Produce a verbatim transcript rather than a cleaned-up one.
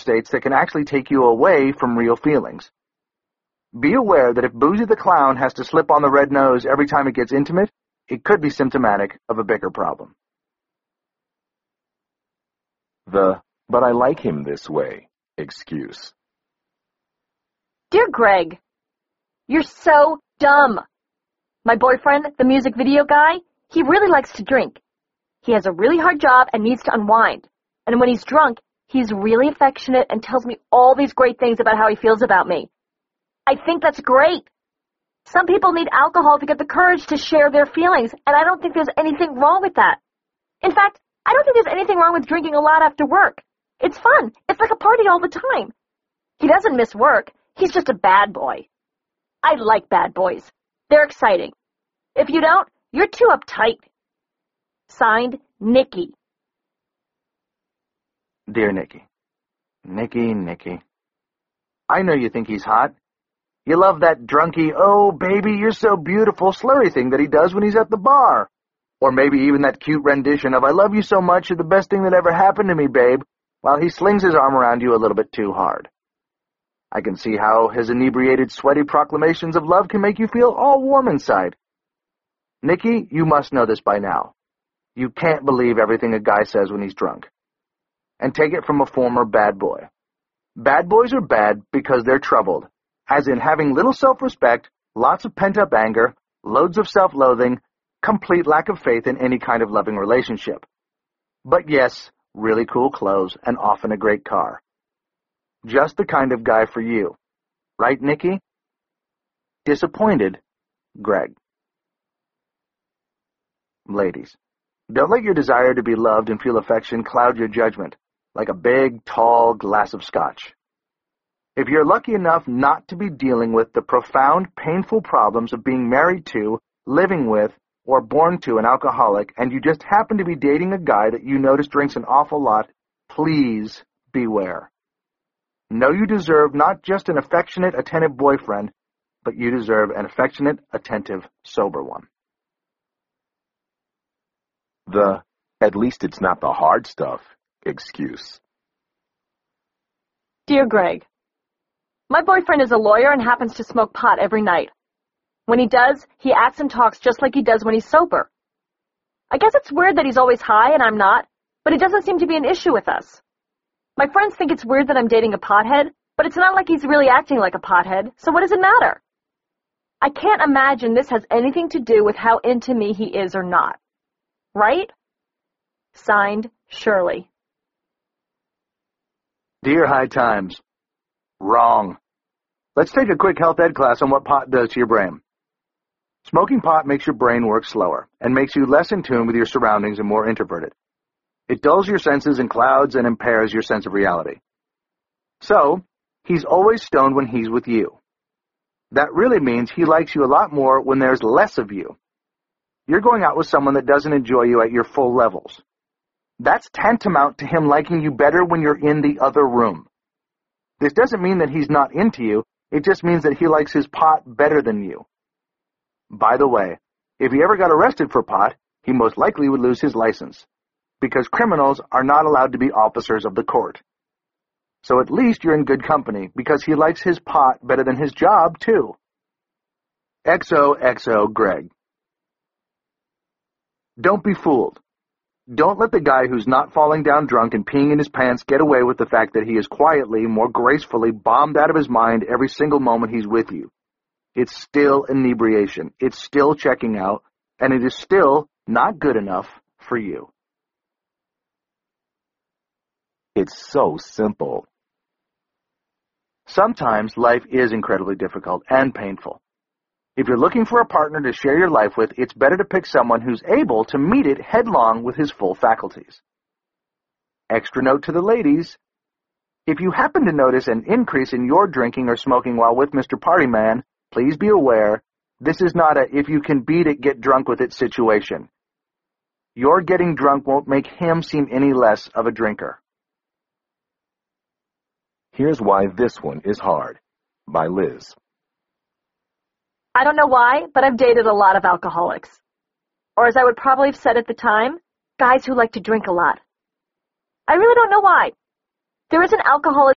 states that can actually take you away from real feelings. Be aware that if Boozy the Clown has to slip on the red nose every time it gets intimate, it could be symptomatic of a bigger problem. The, but I like him this way, excuse. Dear Greg, you're so dumb. My boyfriend, the music video guy, he really likes to drink. He has a really hard job and needs to unwind. And when he's drunk, he's really affectionate and tells me all these great things about how he feels about me. I think that's great. Some people need alcohol to get the courage to share their feelings, and I don't think there's anything wrong with that. In fact, I don't think there's anything wrong with drinking a lot after work. It's fun. It's like a party all the time. He doesn't miss work. He's just a bad boy. I like bad boys. They're exciting. If you don't, you're too uptight. Signed, Nikki. Dear Nikki. Nikki, Nikki. I know you think he's hot. You love that drunky, oh, baby, you're so beautiful slurry thing that he does when he's at the bar. Or maybe even that cute rendition of I love you so much, you're the best thing that ever happened to me, babe, while he slings his arm around you a little bit too hard. I can see how his inebriated, sweaty proclamations of love can make you feel all warm inside. Nikki, you must know this by now. You can't believe everything a guy says when he's drunk. And take it from a former bad boy. Bad boys are bad because they're troubled, as in having little self-respect, lots of pent-up anger, loads of self-loathing, complete lack of faith in any kind of loving relationship. But yes, really cool clothes and often a great car. Just the kind of guy for you. Right, Nikki? Disappointed, Greg. Ladies, don't let your desire to be loved and feel affection cloud your judgment, like a big, tall glass of scotch. If you're lucky enough not to be dealing with the profound, painful problems of being married to, living with, or born to an alcoholic, and you just happen to be dating a guy that you notice drinks an awful lot, please beware. Know you deserve not just an affectionate, attentive boyfriend, but you deserve an affectionate, attentive, sober one. The, at least it's not the hard stuff, excuse. Dear Greg, my boyfriend is a lawyer and happens to smoke pot every night. When he does, he acts and talks just like he does when he's sober. I guess it's weird that he's always high and I'm not, but it doesn't seem to be an issue with us. My friends think it's weird that I'm dating a pothead, but it's not like he's really acting like a pothead, so what does it matter? I can't imagine this has anything to do with how into me he is or not. Right? Signed, Shirley. Dear High Times. Wrong. Let's take a quick health ed class on what pot does to your brain. Smoking pot makes your brain work slower and makes you less in tune with your surroundings and more introverted. It dulls your senses and clouds and impairs your sense of reality. So, he's always stoned when he's with you. That really means he likes you a lot more when there's less of you. You're going out with someone that doesn't enjoy you at your full levels. That's tantamount to him liking you better when you're in the other room. This doesn't mean that he's not into you, it just means that he likes his pot better than you. By the way, if he ever got arrested for pot, he most likely would lose his license, because criminals are not allowed to be officers of the court. So at least you're in good company, because he likes his pot better than his job, too. X O X O Greg. Don't be fooled. Don't let the guy who's not falling down drunk and peeing in his pants get away with the fact that he is quietly, more gracefully bombed out of his mind every single moment he's with you. It's still inebriation. It's still checking out, and it is still not good enough for you. It's so simple. Sometimes life is incredibly difficult and painful. If you're looking for a partner to share your life with, it's better to pick someone who's able to meet it headlong with his full faculties. Extra note to the ladies. If you happen to notice an increase in your drinking or smoking while with Mister Partyman, please be aware, this is not a if you can beat it, get drunk with it situation. Your getting drunk won't make him seem any less of a drinker. Here's Why This One is Hard, by Liz. I don't know why, but I've dated a lot of alcoholics. Or as I would probably have said at the time, guys who like to drink a lot. I really don't know why. There is an alcoholic